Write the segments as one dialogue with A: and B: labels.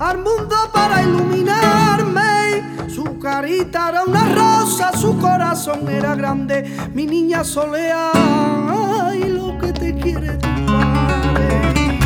A: al mundo para iluminarme. Su carita era una rosa, su corazón era grande. Mi niña solea, ay, lo que te quiere tu padre.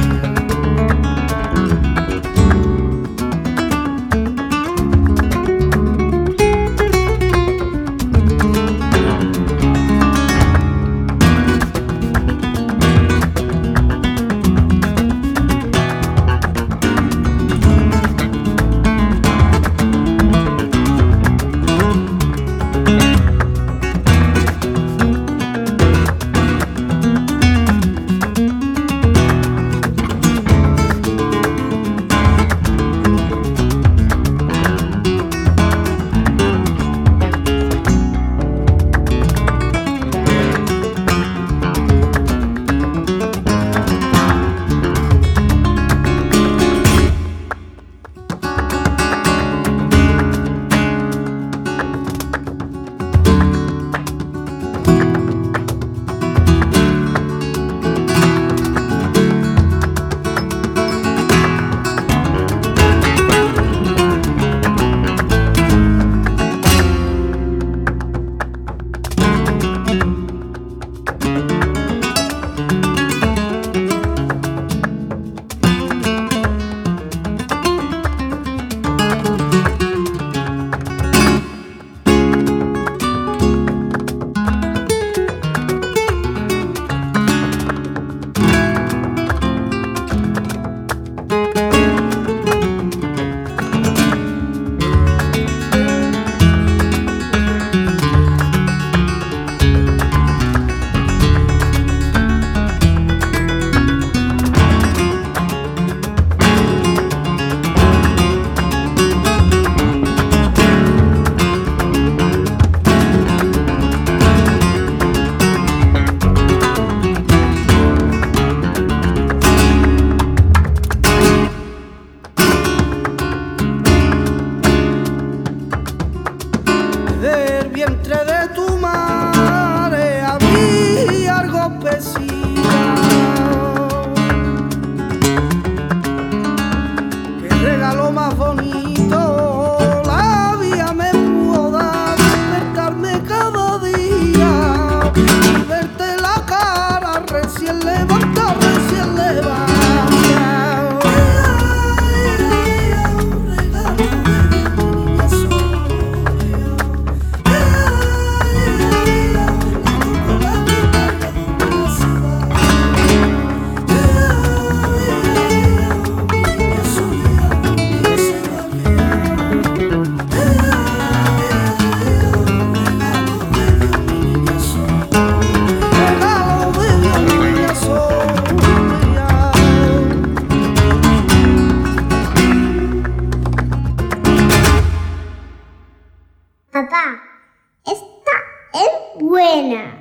A: Del vientre de tu madre había algo especial que regalo más bonito la vida me pudo dar, despertarme cada día y verte la cara recién levantada, recién levantada.
B: Papá, esta es buena.